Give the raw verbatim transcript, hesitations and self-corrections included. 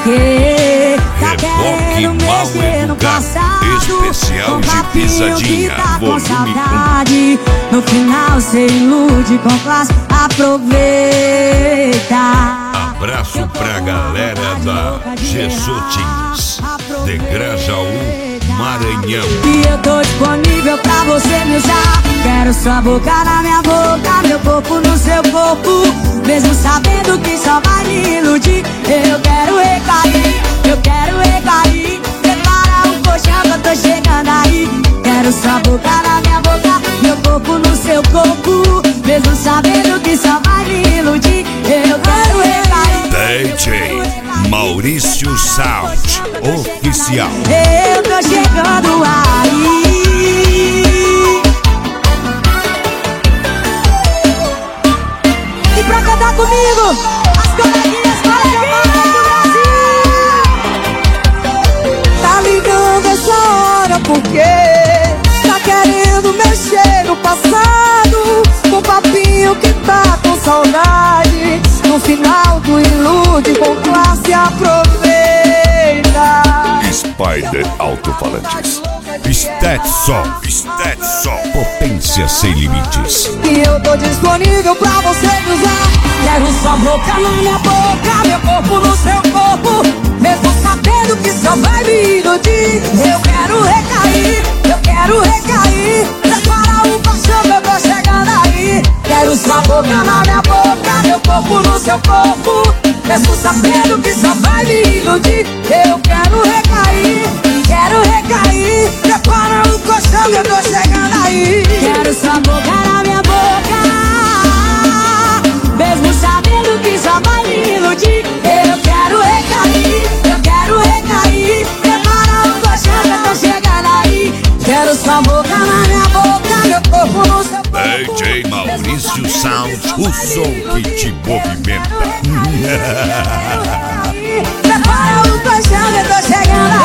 quê? Tá querendo mexer no passado, especial de pisadinha, tá com volume saudade. No final cê ilude com classe, aproveita. Abraço pra galera da Gesotins, de Grajaú, Maranhão. E eu tô disponível pra você me usar. Quero sua boca na minha boca, meu corpo no seu corpo, mesmo sabendo que só vai me iludir. Eu quero recair, eu quero recair. Prepara um colchão que eu tô chegando aí. Quero sua boca na minha boca, meu corpo no seu corpo, mesmo sabendo que só vai me iludir. Eu quero recair. D J Maurício Sound Oficial. Eu tô chegando aí. E pra cantar comigo, as coleguinhas, coleguinhas do Brasil. Tá ligando essa hora porque tá querendo mexer no passado, com papinho que tá com saudade. No final do ilude com classe, aproveita. Spider Alto-Falantes, Stetson, Stetson, potência sem limites. E eu tô disponível pra você me usar. Quero sua boca na minha boca, meu corpo no seu corpo, mesmo sabendo que só vai me iludir. Eu quero recair, eu quero recair. Prepara um colchão que eu tô chegando aí. Quero sua boca na minha boca, meu corpo no seu corpo, mesmo sabendo que só vai me iludir. Eu quero recair, quero recair. Prepara um colchão que eu tô chegando aí. Quero sua boca na minha boca, mesmo sabendo que só vai me iludir. Eu quero recair, eu quero recair. Prepara um colchão que eu tô chegando aí. Quero sua boca na minha boca, meu corpo no seu corpo. D J Maurício Sound, o som que te movimenta. Prepara um colchão que eu tô chegando aí.